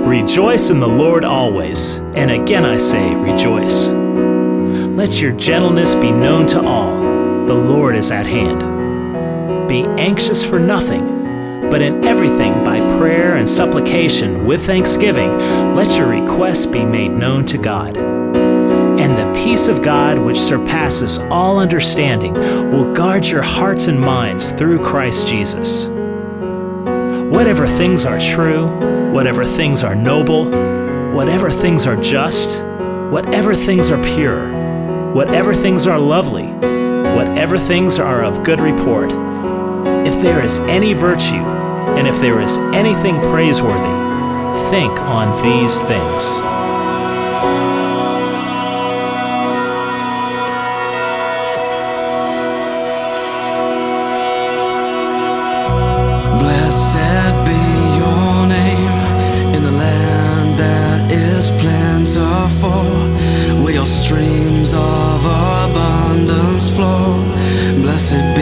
Rejoice in the Lord always, and again I say, rejoice. Let your gentleness be known to all. The Lord is at hand. Be anxious for nothing, but in everything by prayer and supplication with thanksgiving, let your requests be made known to God. And the peace of God, which surpasses all understanding, will guard your hearts and minds through Christ Jesus. Whatever things are true, whatever things are noble, whatever things are just, whatever things are pure, whatever things are lovely, whatever things are of good report, if there is any virtue, and if there is anything praiseworthy, think on these things. Blessed be your name in the land that is plentiful, where your streams of abundance flow. Blessed